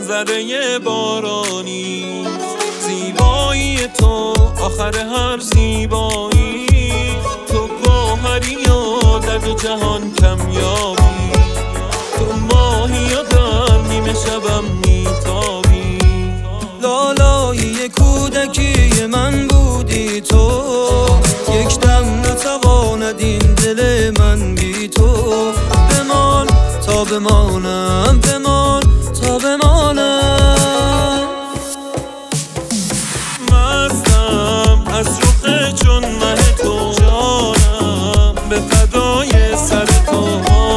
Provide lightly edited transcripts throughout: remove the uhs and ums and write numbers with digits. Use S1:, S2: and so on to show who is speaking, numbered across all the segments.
S1: منظره بارانی، زیبایی تو آخر هر زیبایی، تو گوهری و در جهان کمیابی، تو ماهی و در نیمه شبم میتابی.
S2: لالایی کودکی من بودی تو، یک دم نتواند این دل من بی تو. بمان تا بمانم، بمان تا بمانم.
S1: مستم از رخ چون مه تو، جانم به فدای سر تو.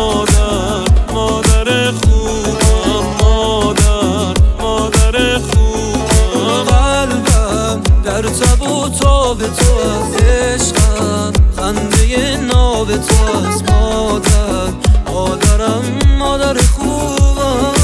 S1: مادر خوبم، مادر خوبم.
S2: قلبم در تب و تاب تو از عشقم، خنده ناب تو از مادرم مادر خوبم.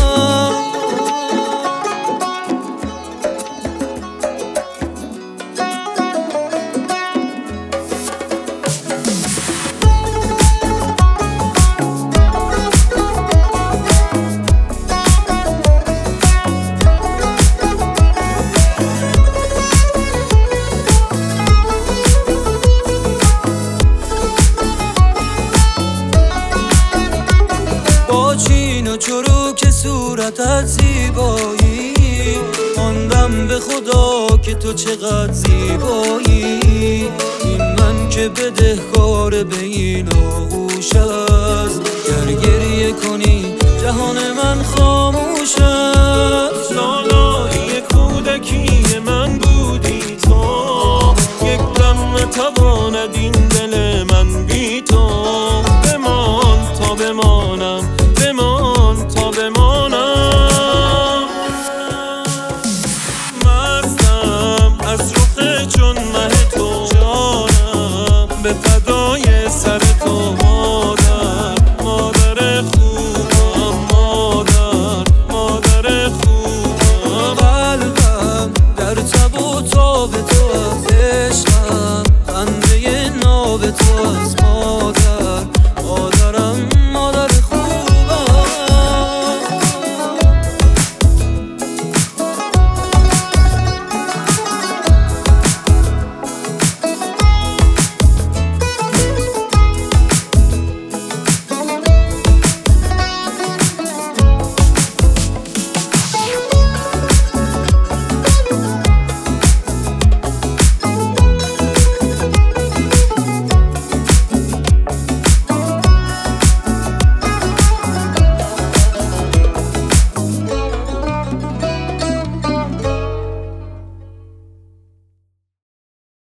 S2: چین و چروک صورتت زیبایی، ماندم به خدا که تو چقدر زیبایی. این من که بدهکار به این آغوش است، گر گریه کنی جهان من خاموش است.
S1: لالایی کودکی من بودی تو، یک دم نتواند این دل من بی تو. بمان تا بمانم، بمان تا بمانم. مستم از رخ چون مه تو، جانم به فدای سر تو. مادر خوبم، مادر خوبم.
S2: قلبم در تب و تاب تو از عشقم، خنده ناب تو از